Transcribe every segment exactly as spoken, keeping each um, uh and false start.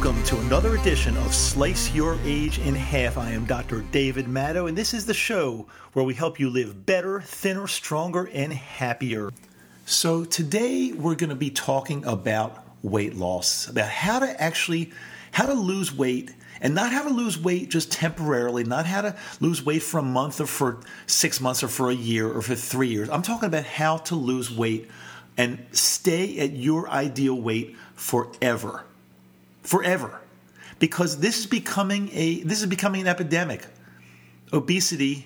Welcome to another edition of Slice Your Age in Half. I am Doctor David Maddow, and this is the show where we help you live better, thinner, stronger, and happier. So today we're going to be talking about weight loss, about how to actually, how to lose weight, and not how to lose weight just temporarily, not how to lose weight for a month or for six months or for a year or for three years. I'm talking about how to lose weight and stay at your ideal weight forever. Forever. Because this is becoming a this is becoming an epidemic. Obesity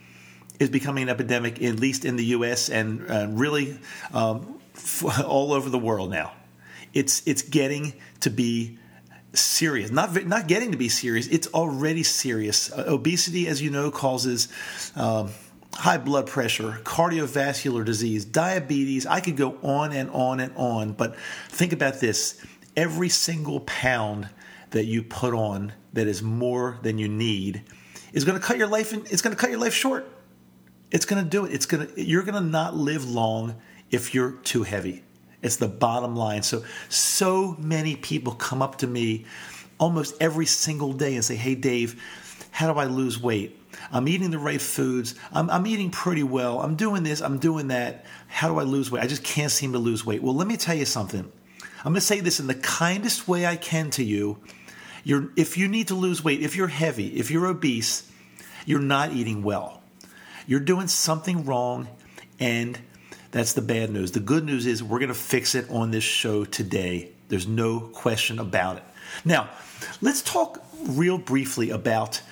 is becoming an epidemic, at least in the U S and uh, really um, f- all over the world now. It's it's getting to be serious. Not not getting to be serious. It's already serious. Uh, obesity, as you know, causes um, high blood pressure, cardiovascular disease, diabetes. I could go on and on and on. But think about this. Every single pound that you put on that is more than you need is going to cut your life in, it's going to cut your life short. It's going to do it. It's going to you're going to not live long if you're too heavy. It's the bottom line. So so many people come up to me almost every single day and say, "Hey Dave, how do I lose weight? I'm eating the right foods. I'm, I'm eating pretty well. I'm doing this, I'm doing that. How do I lose weight? I just can't seem to lose weight." Well, let me tell you something. I'm going to say this in the kindest way I can to you. You're, if you need to lose weight, if you're heavy, if you're obese, you're not eating well. You're doing something wrong, and that's the bad news. The good news is we're going to fix it on this show today. There's no question about it. Now, let's talk real briefly about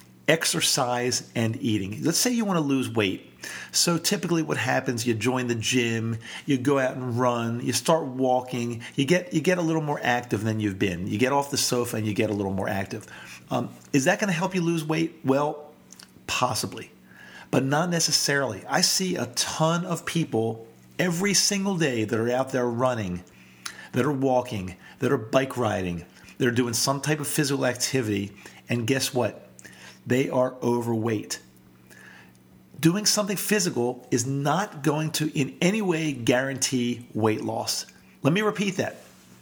exercise and eating. Let's say you want to lose weight. So typically what happens, you join the gym, you go out and run, you start walking, you get you get a little more active than you've been. You get off the sofa and you get a little more active. Um, is that going to help you lose weight? Well, possibly, but not necessarily. I see a ton of people every single day that are out there running, that are walking, that are bike riding, that are doing some type of physical activity, and guess what? They are overweight. Doing something physical is not going to in any way guarantee weight loss. Let me repeat that.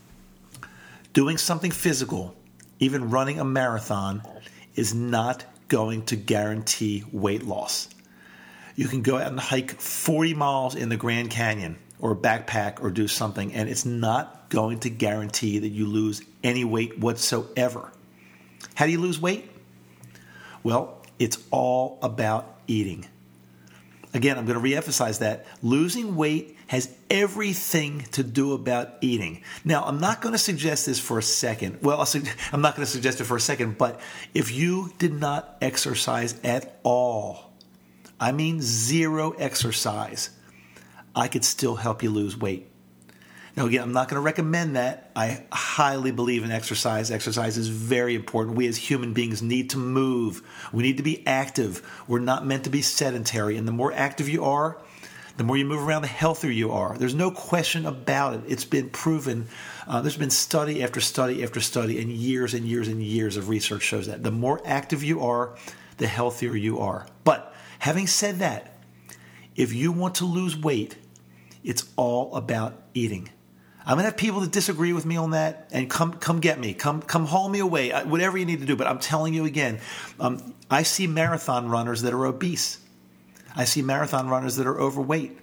Doing something physical, even running a marathon, is not going to guarantee weight loss. You can go out and hike forty miles in the Grand Canyon or backpack or do something, and it's not going to guarantee that you lose any weight whatsoever. How do you lose weight? Well, it's all about eating. Again, I'm going to reemphasize that. Losing weight has everything to do about eating. Now, I'm not going to suggest this for a second. Well, I'm not going to suggest it for a second, but if you did not exercise at all, I mean zero exercise, I could still help you lose weight. Now, again, I'm not going to recommend that. I highly believe in exercise. Exercise is very important. We as human beings need to move. We need to be active. We're not meant to be sedentary. And the more active you are, the more you move around, the healthier you are. There's no question about it. It's been proven. Uh, there's been study after study after study, and years and years and years of research shows that. The more active you are, the healthier you are. But having said that, if you want to lose weight, it's all about eating. I'm going to have people that disagree with me on that, and come come get me. Come come haul me away, whatever you need to do. But I'm telling you again, um, I see marathon runners that are obese. I see marathon runners that are overweight.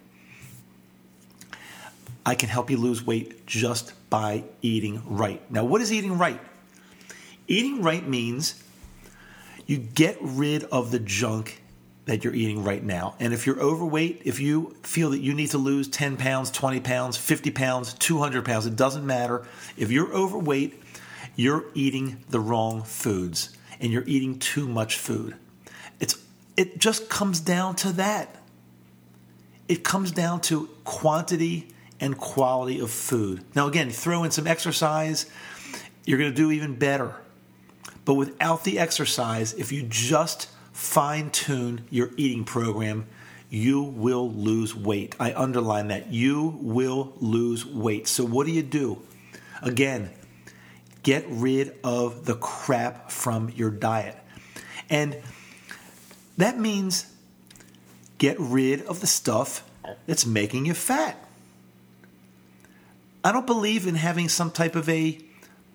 I can help you lose weight just by eating right. Now, what is eating right? Eating right means you get rid of the junk that you're eating right now. And if you're overweight, if you feel that you need to lose ten pounds, twenty pounds, fifty pounds, two hundred pounds, it doesn't matter. If you're overweight, you're eating the wrong foods and you're eating too much food. It's it just comes down to that. It comes down to quantity and quality of food. Now again, throw in some exercise, you're going to do even better. But without the exercise, if you just fine-tune your eating program, you will lose weight. I underline that. You will lose weight. So what do you do? Again, get rid of the crap from your diet. And that means get rid of the stuff that's making you fat. I don't believe in having some type of a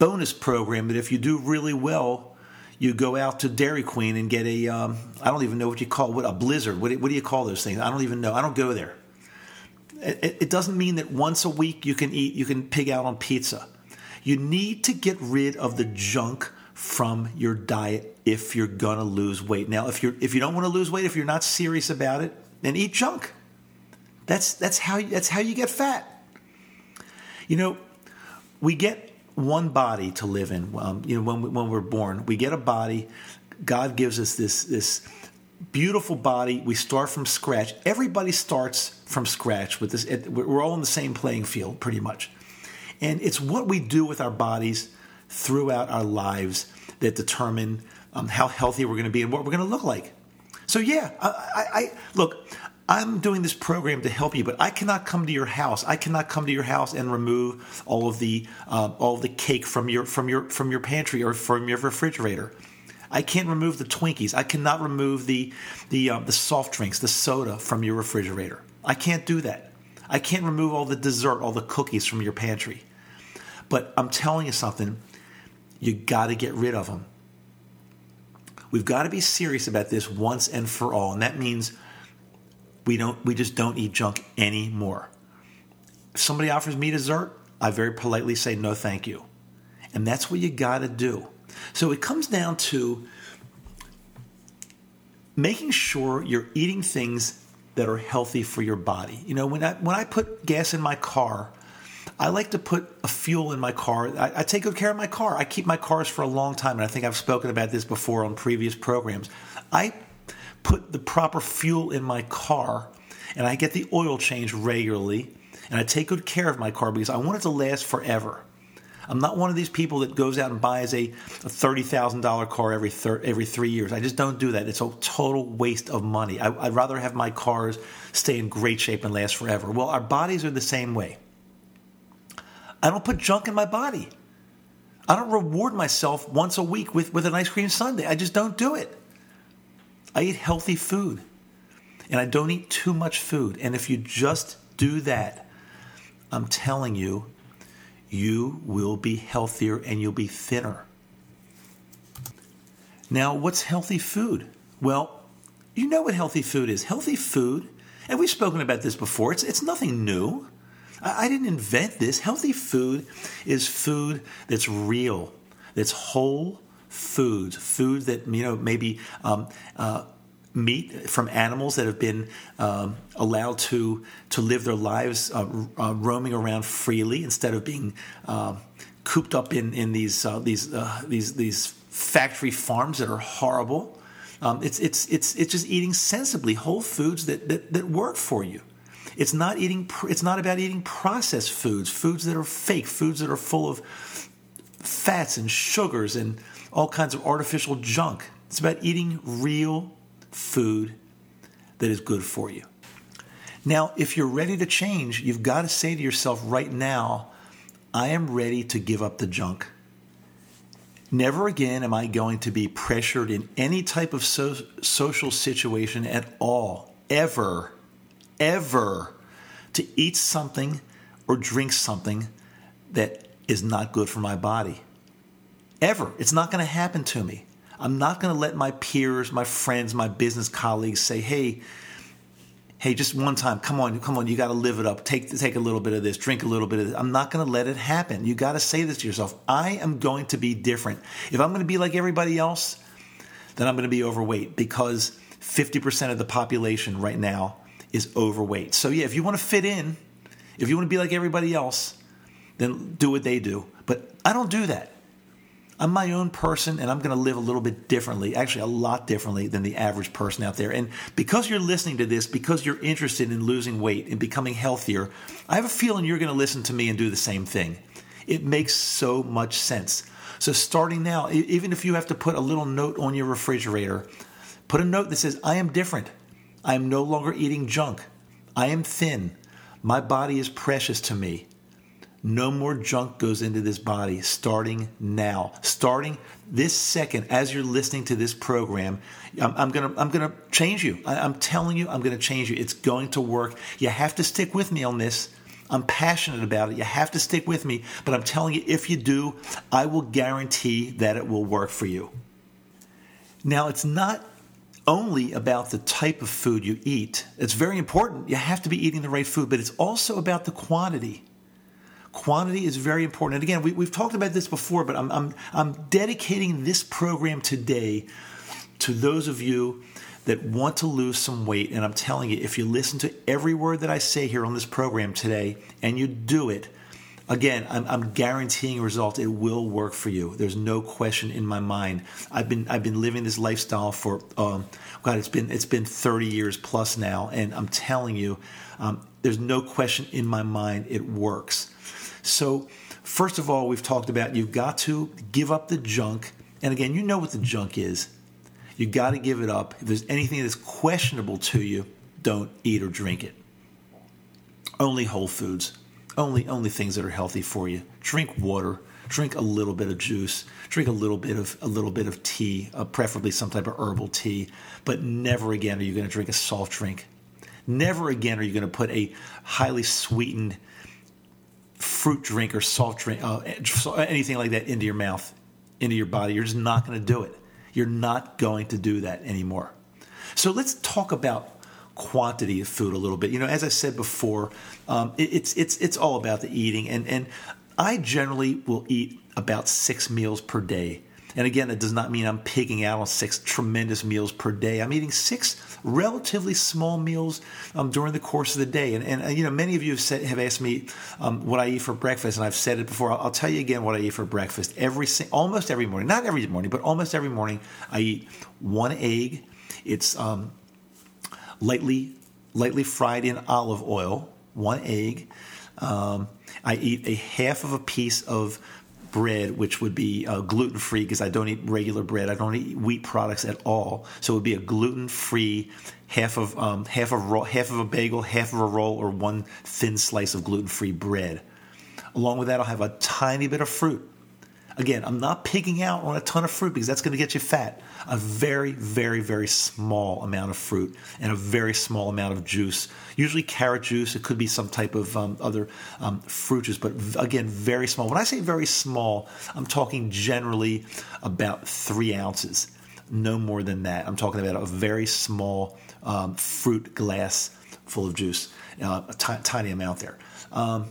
bonus program that if you do really well, you go out to Dairy Queen and get a, um, I don't even know what you call what a blizzard. What do, what do you call those things? I don't even know. I don't go there. It, it doesn't mean that once a week you can eat, you can pig out on pizza. You need to get rid of the junk from your diet if you're going to lose weight. Now, if you're if you don't want to lose weight, if you're not serious about it, then eat junk. That's that's how that's how you get fat. You know, we get one body to live in. Um, you know, when we, when we're born, we get a body. God gives us this this beautiful body. We start from scratch. Everybody starts from scratch with this. We're all in the same playing field, pretty much. And it's what we do with our bodies throughout our lives that determine um, how healthy we're going to be and what we're going to look like. So yeah, I, I, I look. I'm doing this program to help you, but I cannot come to your house. I cannot come to your house and remove all of the uh, all of the cake from your from your from your pantry or from your refrigerator. I can't remove the Twinkies. I cannot remove the the um, the soft drinks, the soda from your refrigerator. I can't do that. I can't remove all the dessert, all the cookies from your pantry. But I'm telling you something. You got to get rid of them. We've got to be serious about this once and for all, and that means we don't. We just don't eat junk anymore. If somebody offers me dessert, I very politely say no, thank you, and that's what you got to do. So it comes down to making sure you're eating things that are healthy for your body. You know, when I when I put gas in my car, I like to put a fuel in my car. I, I take good care of my car. I keep my cars for a long time, and I think I've spoken about this before on previous programs. I put the proper fuel in my car, and I get the oil changed regularly, and I take good care of my car because I want it to last forever. I'm not one of these people that goes out and buys a, a thirty thousand dollars car every thir- every three years. I just don't do that. It's a total waste of money. I, I'd rather have my cars stay in great shape and last forever. Well, our bodies are the same way. I don't put junk in my body. I don't reward myself once a week with, with an ice cream sundae. I just don't do it. I eat healthy food, and I don't eat too much food. And if you just do that, I'm telling you, you will be healthier and you'll be thinner. Now, what's healthy food? Well, you know what healthy food is. Healthy food, and we've spoken about this before, it's, it's nothing new. I, I didn't invent this. Healthy food is food that's real, that's whole foods, foods that, you know, maybe um, uh, meat from animals that have been um, allowed to to live their lives uh, uh, roaming around freely instead of being uh, cooped up in in these uh, these uh, these these factory farms that are horrible. Um, it's it's it's it's just eating sensibly whole foods that, that that work for you. It's not eating. It's not about eating processed foods, foods that are fake, foods that are full of fats and sugars and all kinds of artificial junk. It's about eating real food that is good for you. Now, if you're ready to change, you've got to say to yourself right now, I am ready to give up the junk. Never again am I going to be pressured in any type of so- social situation at all, ever, ever, to eat something or drink something that is not good for my body. Ever. It's not going to happen to me. I'm not going to let my peers, my friends, my business colleagues say, hey, hey, just one time, come on, come on, you got to live it up. Take take a little bit of this, drink a little bit of this. I'm not going to let it happen. You got to say this to yourself. I am going to be different. If I'm going to be like everybody else, then I'm going to be overweight because fifty percent of the population right now is overweight. So yeah, if you want to fit in, if you want to be like everybody else, then do what they do. But I don't do that. I'm my own person, and I'm going to live a little bit differently, actually a lot differently than the average person out there. And because you're listening to this, because you're interested in losing weight and becoming healthier, I have a feeling you're going to listen to me and do the same thing. It makes so much sense. So starting now, even if you have to put a little note on your refrigerator, put a note that says, I am different. I am no longer eating junk. I am thin. My body is precious to me. No more junk goes into this body starting now. Starting this second, as you're listening to this program, I'm, I'm gonna I'm gonna change you. I, I'm telling you, I'm gonna change you. It's going to work. You have to stick with me on this. I'm passionate about it. You have to stick with me, but I'm telling you, if you do, I will guarantee that it will work for you. Now, it's not only about the type of food you eat. It's very important. You have to be eating the right food, but it's also about the quantity. Quantity is very important. And again, we, we've talked about this before, but I'm, I'm, I'm dedicating this program today to those of you that want to lose some weight. And I'm telling you, if you listen to every word that I say here on this program today and you do it, again, I'm, I'm guaranteeing a result. It will work for you. There's no question in my mind. I've been I've been living this lifestyle for um, God. It's been it's been thirty years plus now, and I'm telling you, um, there's no question in my mind. It works. So, first of all, we've talked about you've got to give up the junk. And again, you know what the junk is. You got to give it up. If there's anything that's questionable to you, don't eat or drink it. Only whole foods. Only only things that are healthy for you. Drink water. Drink a little bit of juice. Drink a little bit of a little bit of tea, uh, preferably some type of herbal tea. But never again are you going to drink a soft drink. Never again are you going to put a highly sweetened fruit drink or soft drink, uh, anything like that into your mouth, into your body. You're just not going to do it. You're not going to do that anymore. So let's talk about quantity of food a little bit. You know, as I said before, um, it, it's it's it's all about the eating, and and I generally will eat about six meals per day. And again, that does not mean I'm pigging out on six tremendous meals per day. I'm eating six relatively small meals um, during the course of the day. And, and uh, you know, many of you have, said, have asked me um, what I eat for breakfast, and I've said it before. I'll, I'll tell you again what I eat for breakfast. Every almost every morning, not every morning, but almost every morning, I eat one egg. It's um, lightly lightly fried in olive oil. One egg. Um, I eat a half of a piece of bread, which would be uh, gluten-free, because I don't eat regular bread. I don't eat wheat products at all. So it would be a gluten-free half of um, half of ro- half of a bagel, half of a roll, or one thin slice of gluten-free bread. Along with that, I'll have a tiny bit of fruit. Again, I'm not pigging out on a ton of fruit because that's going to get you fat. A very, very, very small amount of fruit and a very small amount of juice. Usually carrot juice. It could be some type of um, other um, fruit juice, but again, very small. When I say very small, I'm talking generally about three ounces. No more than that. I'm talking about a very small um, fruit glass full of juice, uh, a t- tiny amount there. Um,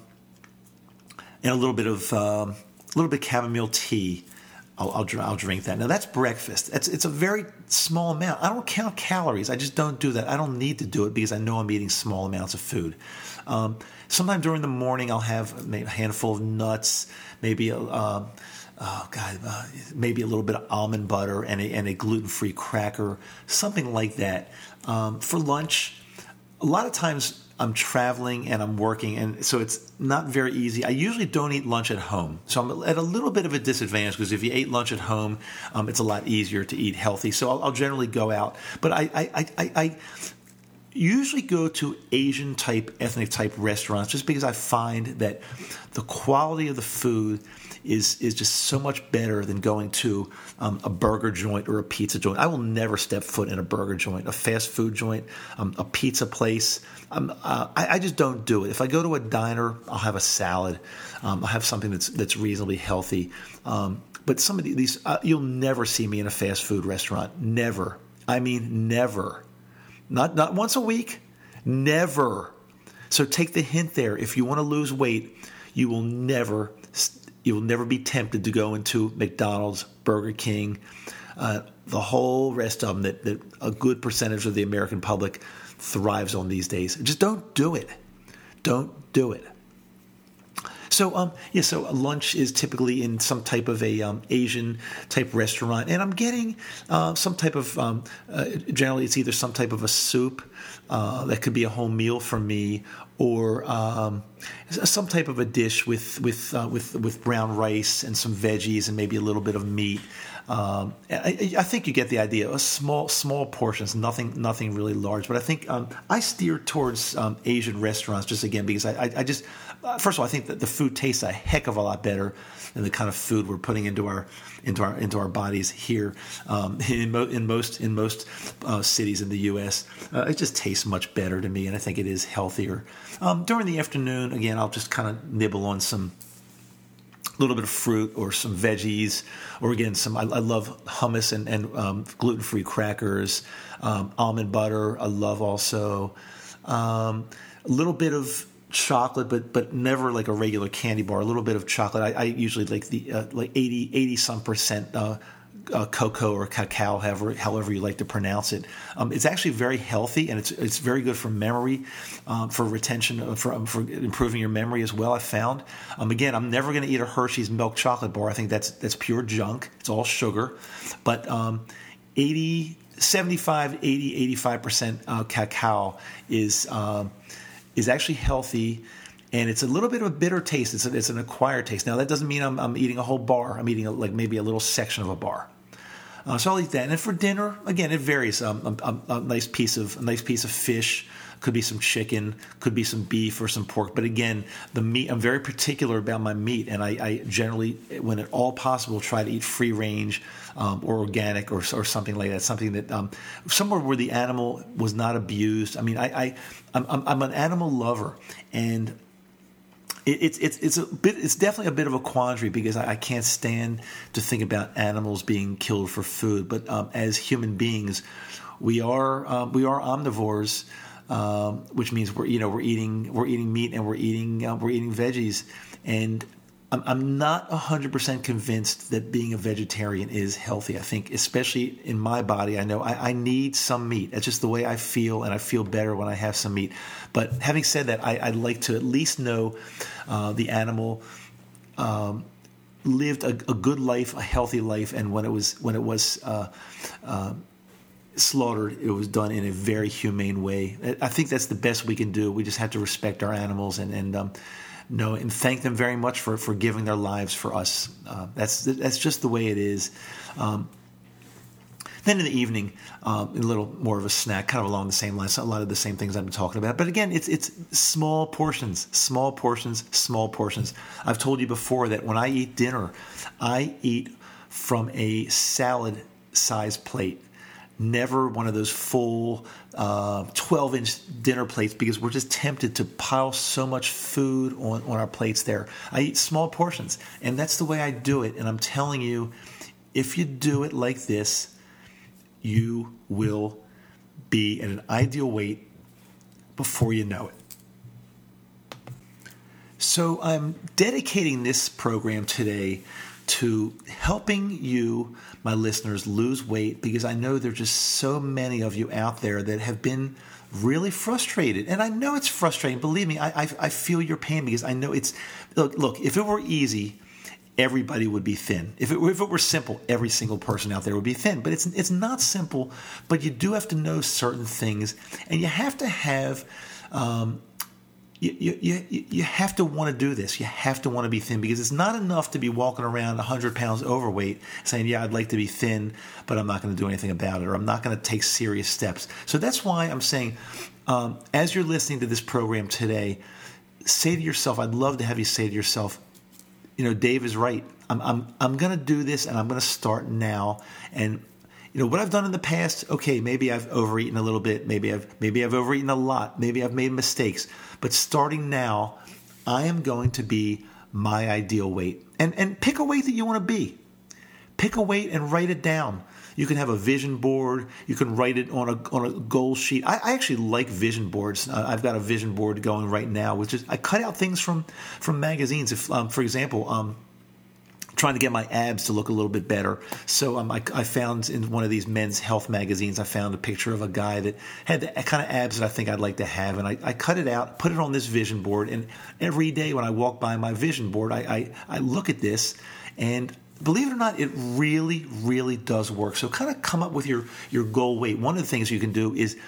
and a little bit of... Um, A little bit of chamomile tea. I'll, I'll, I'll drink that. Now, that's breakfast. It's, it's a very small amount. I don't count calories. I just don't do that. I don't need to do it because I know I'm eating small amounts of food. Um, sometime during the morning, I'll have a handful of nuts, maybe a, uh, oh God, uh, maybe a little bit of almond butter and a, and a gluten-free cracker, something like that. Um, for lunch, a lot of times I'm traveling and I'm working, and so it's not very easy. I usually don't eat lunch at home. So I'm at a little bit of a disadvantage because if you ate lunch at home, um, it's a lot easier to eat healthy. So I'll, I'll generally go out. But I, I, I, I usually go to Asian-type, ethnic-type restaurants just because I find that the quality of the food is is just so much better than going to um, a burger joint or a pizza joint. I will never step foot in a burger joint, a fast food joint, um, a pizza place. Um, uh, I, I just don't do it. If I go to a diner, I'll have a salad. Um, I'll have something that's that's reasonably healthy. Um, but some of these, uh, you'll never see me in a fast food restaurant. Never. I mean, never. Not not once a week. Never. So take the hint there. If you want to lose weight, you will never. You will never be tempted to go into McDonald's, Burger King, uh, the whole rest of them that, that a good percentage of the American public thrives on these days. Just don't do it. Don't do it. So, um, yeah, so lunch is typically in some type of a um, Asian type restaurant, and I'm getting uh, some type of, um, uh, generally it's either some type of a soup uh, that could be a whole meal for me, or um, some type of a dish with with uh, with with brown rice and some veggies and maybe a little bit of meat. Um, I, I think you get the idea. A small small portions, nothing nothing really large. But I think um, I steer towards um, Asian restaurants just again because I, I, I just uh, first of all, I think that the food tastes a heck of a lot better than the kind of food we're putting into our into our into our bodies here um, in, mo- in most in most uh, cities in the U S. Uh, it just tastes much better to me, and I think it is healthier. Um, during the afternoon, again, I'll just kind of nibble on some. A little bit of fruit or some veggies, or again, some. I, I love hummus and, and um, gluten-free crackers, um, almond butter. I love also um, a little bit of chocolate, but but never like a regular candy bar. A little bit of chocolate. I, I usually like the uh, like eighty, eighty some percent uh, uh, cocoa or cacao, however however you like to pronounce it. Um, it's actually very healthy, and it's it's very good for memory, um, for retention, uh, for um, for improving your memory as well. I found. Um, again, I'm never going to eat a Hershey's milk chocolate bar. I think that's that's pure junk. It's all sugar, but um, eighty, seventy-five, eighty, eighty-five percent uh, cacao is uh, is actually healthy. And it's a little bit of a bitter taste. It's, a, it's an acquired taste. Now, that doesn't mean I'm, I'm eating a whole bar. I'm eating a, like maybe a little section of a bar. Uh, so I'll eat that. And for dinner, again, it varies. Um, a, a, a nice piece of a nice piece of fish, could be some chicken, could be some beef or some pork. But again, the meat. I'm very particular about my meat, and I, I generally, when at all possible, try to eat free range um, or organic or or something like that. Something that um, somewhere where the animal was not abused. I mean, I, I I'm, I'm an animal lover, and It's it's it's a bit it's definitely a bit of a quandary because I, I can't stand to think about animals being killed for food. But um, as human beings, we are um, we are omnivores, um, which means we're you know we're eating we're eating meat and we're eating uh, we're eating veggies, and I'm, I'm not one hundred percent convinced that being a vegetarian is healthy. I think, especially in my body, I know I, I need some meat. That's just the way I feel, and I feel better when I have some meat. But having said that, I, I'd like to at least know uh, the animal um, lived a, a good life, a healthy life, and when it was when it was uh, uh, slaughtered, it was done in a very humane way. I think that's the best we can do. We just have to respect our animals and and. Um, No, and thank them very much for, for giving their lives for us. Uh, that's that's just the way it is. Um, then in the evening, um, a little more of a snack, kind of along the same lines, a lot of the same things I've been talking about. But again, it's it's small portions, small portions, small portions. I've told you before that when I eat dinner, I eat from a salad-sized plate. Never one of those full uh, twelve-inch dinner plates because we're just tempted to pile so much food on, on our plates there. I eat small portions, and that's the way I do it. And I'm telling you, if you do it like this, you will be at an ideal weight before you know it. So I'm dedicating this program today to helping you, my listeners, lose weight because I know there are just so many of you out there that have been really frustrated. And I know it's frustrating. Believe me, I, I, I feel your pain because I know it's – look, look, if it were easy, everybody would be thin. If it, if it were simple, every single person out there would be thin. But it's it's not simple, but you do have to know certain things, and you have to have um, – You, you, you have to want to do this. You have to want to be thin because it's not enough to be walking around one hundred pounds overweight saying, yeah, I'd like to be thin, but I'm not going to do anything about it, or I'm not going to take serious steps. So that's why I'm saying, um, as you're listening to this program today, say to yourself, I'd love to have you say to yourself, you know, Dave is right. I'm I'm I'm going to do this, and I'm going to start now. And you know what I've done in the past. Okay, maybe I've overeaten a little bit. Maybe I've maybe I've overeaten a lot. Maybe I've made mistakes. But starting now, I am going to be my ideal weight. And and pick a weight that you want to be. Pick a weight and write it down. You can have a vision board. You can write it on a on a goal sheet. I, I actually like vision boards. Uh, I've got a vision board going right now, which is I cut out things from from magazines. If, um, for example, um, trying to get my abs to look a little bit better. So um, I, I found in one of these men's health magazines, I found a picture of a guy that had the kind of abs that I think I'd like to have. And I, I cut it out, put it on this vision board. And every day when I walk by my vision board, I, I, I look at this. And believe it or not, it really, really does work. So kind of come up with your, your goal weight. One of the things you can do is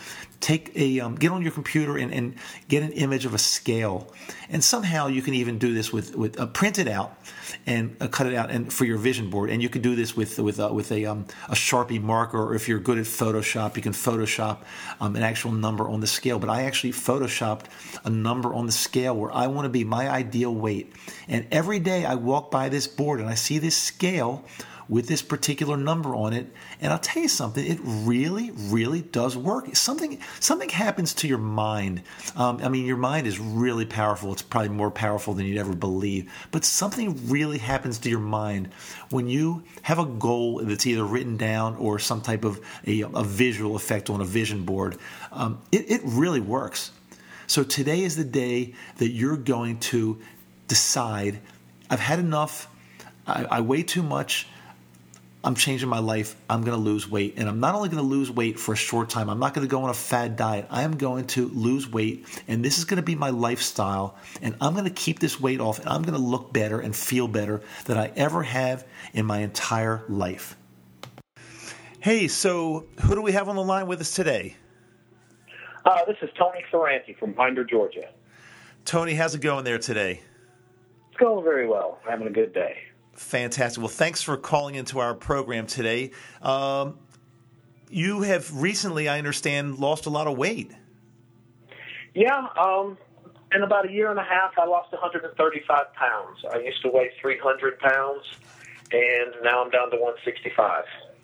take a um, get on your computer and, and get an image of a scale, and somehow you can even do this with with uh, print it out and uh, cut it out and for your vision board, and you can do this with with uh, with a um, a Sharpie marker, or if you're good at Photoshop, you can Photoshop um, an actual number on the scale. But I actually photoshopped a number on the scale where I want to be my ideal weight, and every day I walk by this board and I see this scale with this particular number on it, and I'll tell you something, it really, really does work. Something something happens to your mind. Um, I mean, your mind is really powerful. It's probably more powerful than you'd ever believe. But something really happens to your mind when you have a goal that's either written down or some type of a, a visual effect on a vision board. Um, it, it really works. So today is the day that you're going to decide, I've had enough, I, I weigh too much, I'm changing my life, I'm going to lose weight. And I'm not only going to lose weight for a short time, I'm not going to go on a fad diet. I am going to lose weight, and this is going to be my lifestyle, and I'm going to keep this weight off, and I'm going to look better and feel better than I ever have in my entire life. Hey, so who do we have on the line with us today? Uh, this is Tony Ferranti from Binder, Georgia. Tony, how's it going there today? It's going very well. I'm having a good day. Fantastic. Well, thanks for calling into our program today. Um, you have recently, I understand, lost a lot of weight. Yeah. Um, in about a year and a half, I lost one hundred thirty-five pounds. I used to weigh three hundred pounds, and now I'm down to one sixty-five.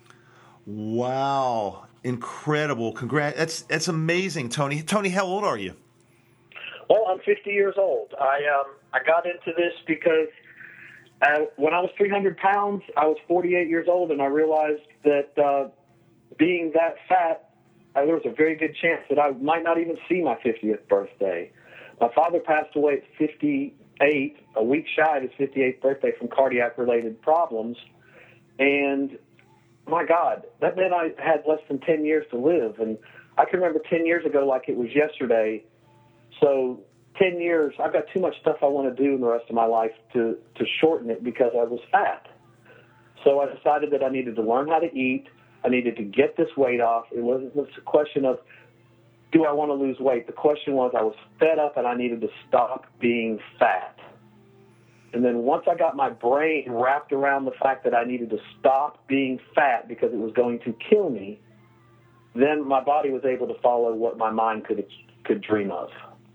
Wow. Incredible. Congrats. That's, that's amazing, Tony. Tony, how old are you? Well, I'm fifty years old. I, um, I got into this because Uh, when I was three hundred pounds, I was forty-eight years old, and I realized that uh, being that fat, uh, there was a very good chance that I might not even see my fiftieth birthday. My father passed away at fifty-eight, a week shy of his fifty-eighth birthday from cardiac-related problems, and my God, that meant I had less than ten years to live, and I can remember ten years ago like it was yesterday, so ten years, I've got too much stuff I want to do in the rest of my life to, to shorten it because I was fat. So I decided that I needed to learn how to eat. I needed to get this weight off. It wasn't just a question of, do I want to lose weight? The question was, I was fed up and I needed to stop being fat. And then once I got my brain wrapped around the fact that I needed to stop being fat because it was going to kill me, then my body was able to follow what my mind could could dream of.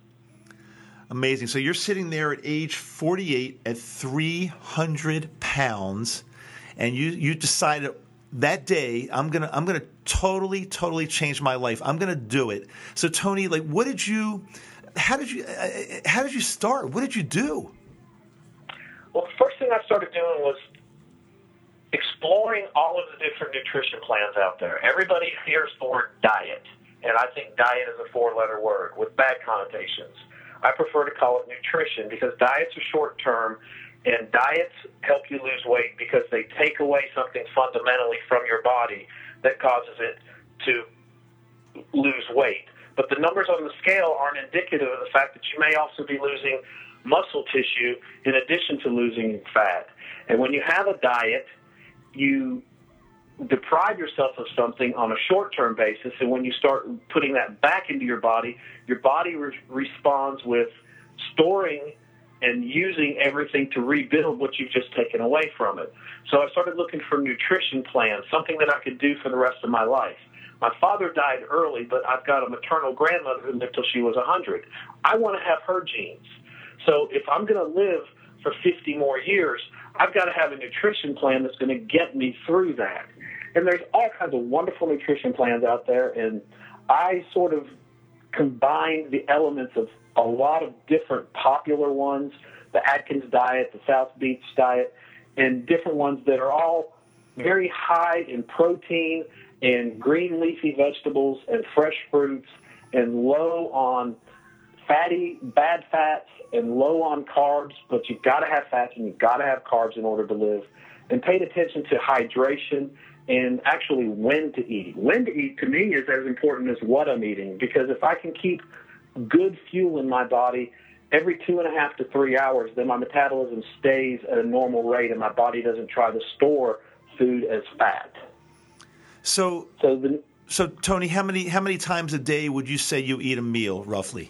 Amazing. So you're sitting there at age forty-eight at three hundred pounds, and you, you decided that day, I'm gonna I'm gonna totally totally change my life. I'm gonna do it. So Tony, like, what did you, how did you, uh, how did you start? What did you do? Well, the first thing I started doing was exploring all of the different nutrition plans out there. Everybody hears the word diet, and I think diet is a four-letter word with bad connotations. I prefer to call it nutrition because diets are short-term, and diets help you lose weight because they take away something fundamentally from your body that causes it to lose weight. But the numbers on the scale aren't indicative of the fact that you may also be losing muscle tissue in addition to losing fat. And when you have a diet, you deprive yourself of something on a short-term basis, and when you start putting that back into your body, your body re- responds with storing and using everything to rebuild what you've just taken away from it. So I started looking for nutrition plans, something that I could do for the rest of my life. My father died early, but I've got a maternal grandmother who lived till she was one hundred. I want to have her genes. So if I'm going to live for fifty more years, I've got to have a nutrition plan that's going to get me through that. And there's all kinds of wonderful nutrition plans out there, and I sort of combined the elements of a lot of different popular ones, the Atkins diet, the South Beach diet, and different ones that are all very high in protein and green leafy vegetables and fresh fruits and low on fatty, bad fats and low on carbs, but you've got to have fats and you've got to have carbs in order to live. And paid attention to hydration and actually when to eat. When to eat, to me, is as important as what I'm eating, because if I can keep good fuel in my body every two and a half to three hours, then my metabolism stays at a normal rate and my body doesn't try to store food as fat. So, so the, So, Tony, how many how many times a day would you say you eat a meal, roughly?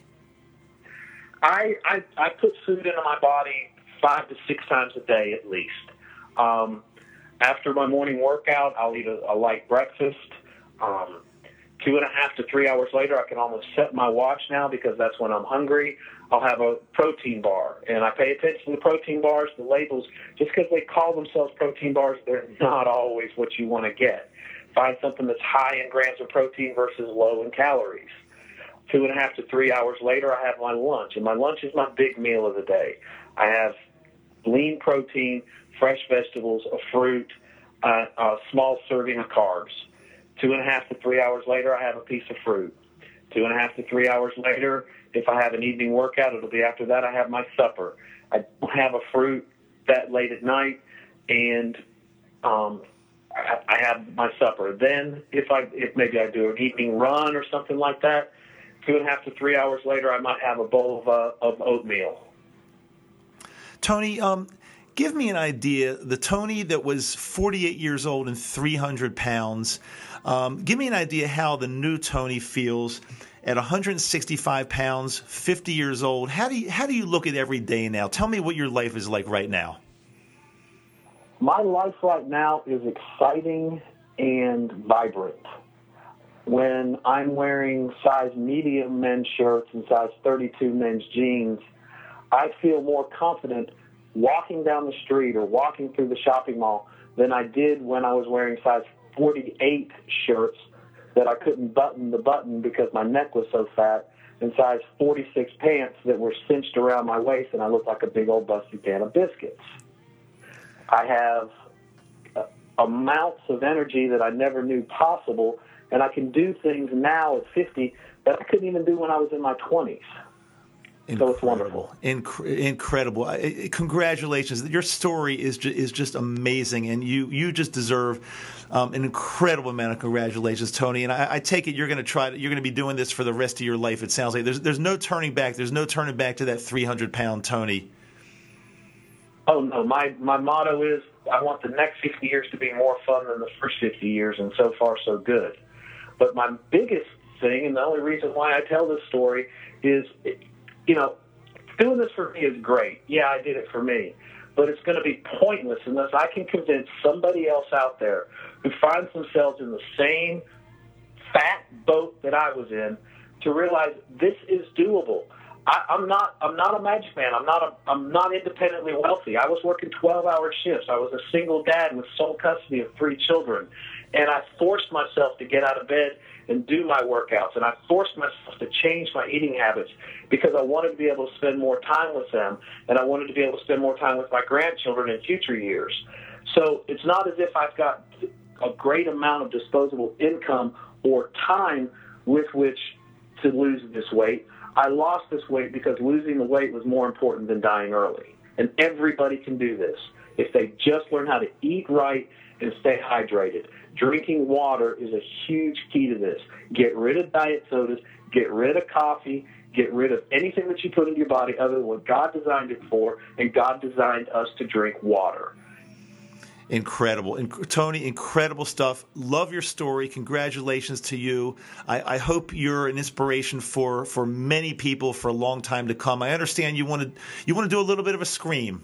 I, I, I put food into my body five to six times a day at least. Um, after my morning workout, I'll eat a, a light breakfast. Um, two and a half to three hours later, I can almost set my watch now because that's when I'm hungry. I'll have a protein bar, and I pay attention to the protein bars, the labels. Just because they call themselves protein bars, they're not always what you want to get. Find something that's high in grams of protein versus low in calories. Two and a half to three hours later, I have my lunch, and my lunch is my big meal of the day. I have lean protein, fresh vegetables, a fruit, uh, a small serving of carbs. Two and a half to three hours later, I have a piece of fruit. Two and a half to three hours later, if I have an evening workout, it'll be after that I have my supper. I don't have a fruit that late at night, and um, I, I have my supper. Then, if I if maybe I do an evening run or something like that, two and a half to three hours later, I might have a bowl of uh, of oatmeal. Tony, um, give me an idea. The Tony that was forty-eight years old and three hundred pounds. Um, give me an idea how the new Tony feels at one hundred sixty-five pounds, fifty years old. How do you, how do you look at every day now? Tell me what your life is like right now. My life right now is exciting and vibrant. When I'm wearing size medium men's shirts and size thirty-two men's jeans, I feel more confident walking down the street or walking through the shopping mall than I did when I was wearing size forty-eight shirts that I couldn't button the button because my neck was so fat, and size forty-six pants that were cinched around my waist and I looked like a big old busty can of biscuits. I have uh, amounts of energy that I never knew possible, and I can do things now at fifty that I couldn't even do when I was in my twenties. Incredible. So it's wonderful. Inc- incredible. I, congratulations. Your story is ju- is just amazing, and you, you just deserve um, an incredible amount of congratulations, Tony. And I, I take it you're going to try. To, you're going to be doing this for the rest of your life. It sounds like there's there's no turning back. There's no turning back to that three hundred pound Tony. Oh no, my my motto is I want the next fifty years to be more fun than the first fifty years, and so far so good. But my biggest thing, and the only reason why I tell this story is, you know, doing this for me is great. Yeah, I did it for me. But it's going to be pointless unless I can convince somebody else out there who finds themselves in the same fat boat that I was in to realize this is doable. I, I'm not. I'm not a magic man. I'm not. A, I'm not independently wealthy. I was working twelve-hour shifts. I was a single dad with sole custody of three children, and I forced myself to get out of bed and do my workouts, and I forced myself to change my eating habits because I wanted to be able to spend more time with them, and I wanted to be able to spend more time with my grandchildren in future years. So it's not as if I've got a great amount of disposable income or time with which to lose this weight. I lost this weight because losing the weight was more important than dying early. And everybody can do this if they just learn how to eat right and stay hydrated. Drinking water is a huge key to this. Get rid of diet sodas, get rid of coffee, get rid of anything that you put into your body other than what God designed it for, and God designed us to drink water. Incredible. Inc- Tony, incredible stuff. Love your story. Congratulations to you. I, I hope you're an inspiration for, for many people for a long time to come. I understand you want to you want to do a little bit of a scream.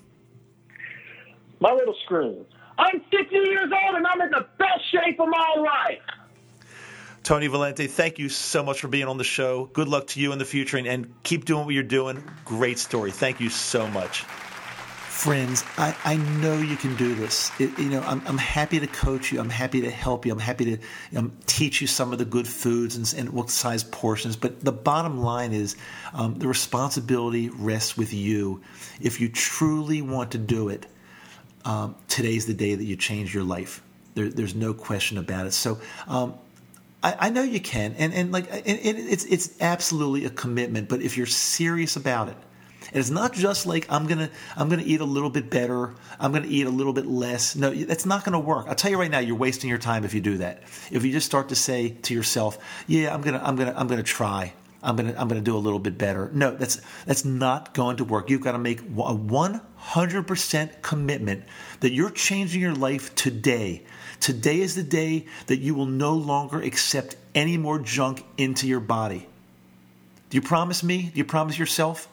My little scream. I'm fifty years old and I'm in the best shape of my life. Tony Valente, thank you so much for being on the show. Good luck to you in the future, and, and keep doing what you're doing. Great story. Thank you so much. Friends, I, I know you can do this. It, you know, I'm, I'm happy to coach you. I'm happy to help you. I'm happy to um, teach you some of the good foods and, and what size portions. But the bottom line is um, the responsibility rests with you. If you truly want to do it, um, today's the day that you change your life. There, there's no question about it. So um, I, I know you can. And, and like it, it, it's it's absolutely a commitment. But if you're serious about it, and it's not just like I'm gonna I'm gonna eat a little bit better, I'm gonna eat a little bit less. No, that's not gonna work. I'll tell you right now, you're wasting your time if you do that. If you just start to say to yourself, "Yeah, I'm gonna I'm gonna I'm gonna try. I'm gonna I'm gonna do a little bit better." No, that's that's not going to work. You've got to make a one hundred percent commitment that you're changing your life today. Today is the day that you will no longer accept any more junk into your body. Do you promise me? Do you promise yourself?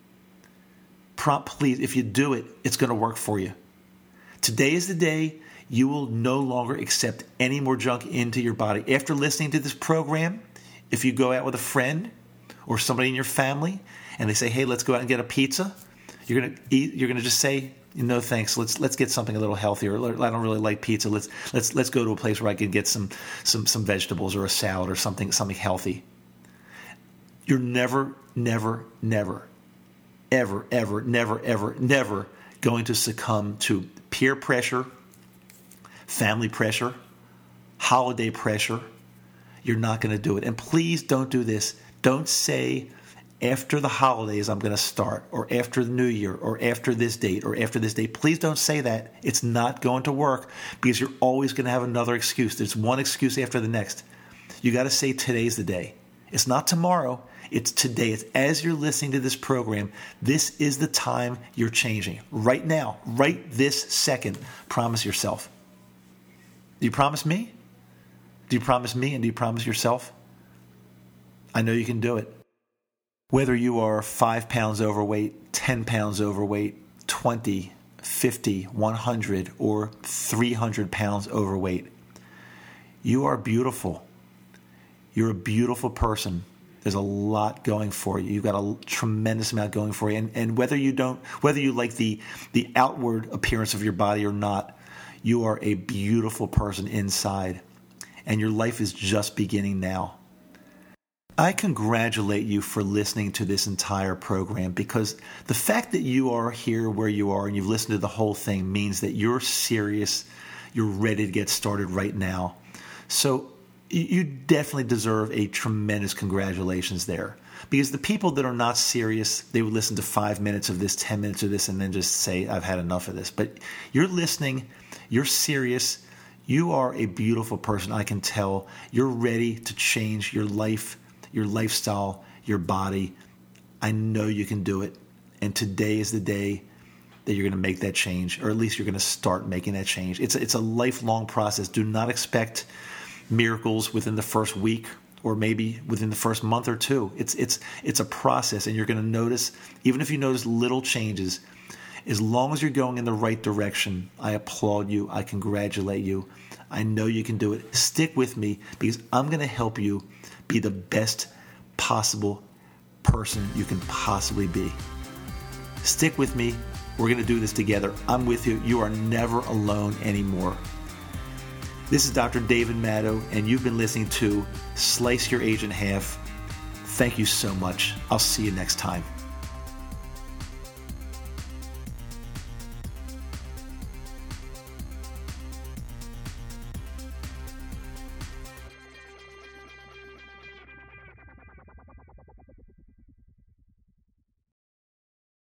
Pro- please, if you do it, it's going to work for you. Today is the day you will no longer accept any more junk into your body. After listening to this program, if you go out with a friend or somebody in your family and they say, hey, let's go out and get a pizza, you're going to eat, you're going to just say, no thanks, let's let's get something a little healthier. I don't really like pizza. Let's let's let's go to a place where I can get some some some vegetables or a salad or something something healthy. You're never, never, never, ever, ever, never, ever, never going to succumb to peer pressure, family pressure, holiday pressure. You're not going to do it. And please don't do this. Don't say, after the holidays I'm going to start, or after the new year, or after this date, or after this date. Please don't say that. It's not going to work, because you're always going to have another excuse. There's one excuse after the next. You got to say today's the day. It's not tomorrow. It's today. It's as you're listening to this program, this is the time you're changing. Right now, right this second, promise yourself. Do you promise me? Do you promise me, and do you promise yourself? I know you can do it. Whether you are five pounds overweight, ten pounds overweight, twenty, fifty, one hundred, or three hundred pounds overweight, you are beautiful. You're a beautiful person. There's a lot going for you. You've got a tremendous amount going for you. And, and whether you don't, whether you like the, the outward appearance of your body or not, you are a beautiful person inside. And your life is just beginning now. I congratulate you for listening to this entire program, because the fact that you are here where you are and you've listened to the whole thing means that you're serious, you're ready to get started right now. So you definitely deserve a tremendous congratulations there, because the people that are not serious, they would listen to five minutes of this, ten minutes of this, and then just say, I've had enough of this. But you're listening, you're serious, you are a beautiful person, I can tell. You're ready to change your life, your lifestyle, your body. I know you can do it. And today is the day that you're going to make that change, or at least you're going to start making that change. It's a, it's a lifelong process. Do not expect miracles within the first week, or maybe within the first month or two. It's it's it's a process, and you're going to notice, even if you notice little changes, as long as you're going in the right direction, I applaud you. I congratulate you. I know you can do it. Stick with me, because I'm going to help you be the best possible person you can possibly be. Stick with me. We're going to do this together. I'm with you. You are never alone anymore. This is Doctor David Maddow, and you've been listening to Slice Your Age in Half. Thank you so much. I'll see you next time.